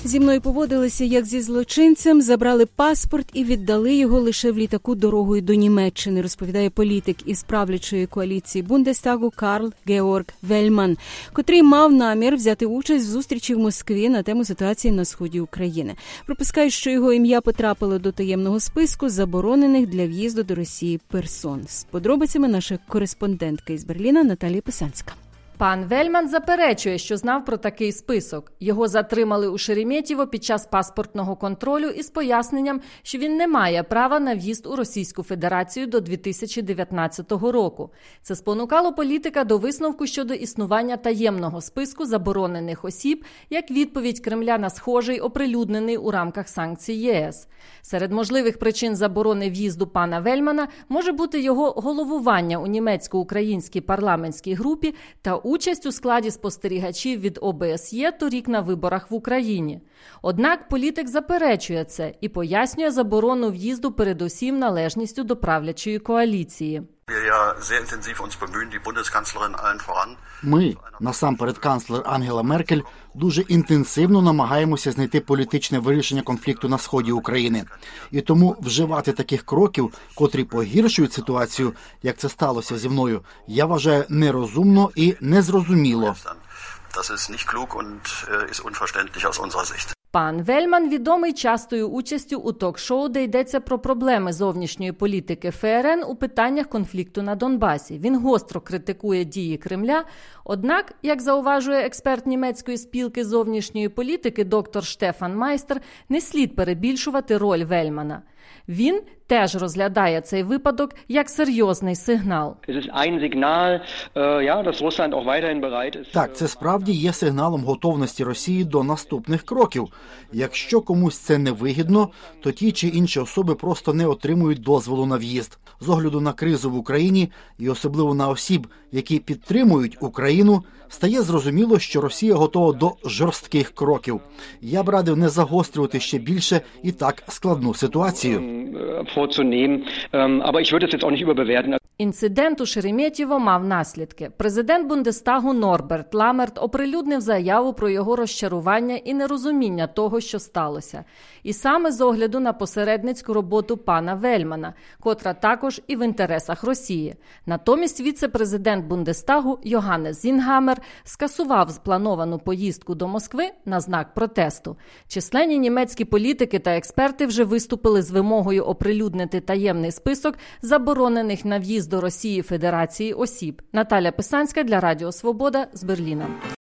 Зі мною поводилися як зі злочинцем, забрали паспорт і віддали його лише в літаку дорогою до Німеччини, розповідає політик із правлячої коаліції Бундестагу Карл Георг Вельман, котрий мав намір взяти участь в зустрічі в Москві на тему ситуації на сході України. Припускає, що його ім'я потрапило до таємного списку заборонених для в'їзду до Росії персон. З подробицями наша кореспондентка із Берліна Наталія Писанська. Пан Вельман заперечує, що знав про такий список. Його затримали у Шереметьєво під час паспортного контролю із поясненням, що він не має права на в'їзд у Російську Федерацію до 2019 року. Це спонукало політика до висновку щодо існування таємного списку заборонених осіб, як відповідь Кремля на схожий, оприлюднений у рамках санкцій ЄС. Серед можливих причин заборони в'їзду пана Вельмана може бути його головування у німецько-українській парламентській групі та участь у складі спостерігачів від ОБСЄ торік на виборах в Україні. Однак політик заперечує це і пояснює заборону в'їзду передусім належністю до правлячої коаліції. Ми, насамперед канцлер Ангела Меркель, дуже інтенсивно намагаємося знайти політичне вирішення конфлікту на сході України. І тому вживати таких кроків, котрі погіршують ситуацію, як це сталося зі мною, я вважаю нерозумно і незрозуміло. Пан Вельман відомий частою участю у ток-шоу, де йдеться про проблеми зовнішньої політики ФРН у питаннях конфлікту на Донбасі. Він гостро критикує дії Кремля. Однак, як зауважує експерт німецької спілки зовнішньої політики доктор Штефан Майстер, не слід перебільшувати роль Вельмана. Він теж розглядає цей випадок як серйозний сигнал. Так, це справді є сигналом готовності Росії до наступних кроків. Якщо комусь це не вигідно, то ті чи інші особи просто не отримують дозволу на в'їзд. З огляду на кризу в Україні і особливо на осіб, які підтримують Україну, стає зрозуміло, що Росія готова до жорстких кроків. Я б радив не загострювати ще більше і так складну ситуацію. Інцидент у Шереметьєво мав наслідки. Президент Бундестагу Норберт Ламерт оприлюднив заяву про його розчарування і нерозуміння того, що сталося. І саме з огляду на посередницьку роботу пана Вельмана, котра також і в інтересах Росії. Натомість віце-президент Бундестагу Йоганнес Зінгамер скасував сплановану поїздку до Москви на знак протесту. Численні німецькі політики та експерти вже виступили з вимогою оприлюднити таємний список заборонених на в'їзд до Росії Федерації осіб. Наталя Писанська для Радіо Свобода з Берліна.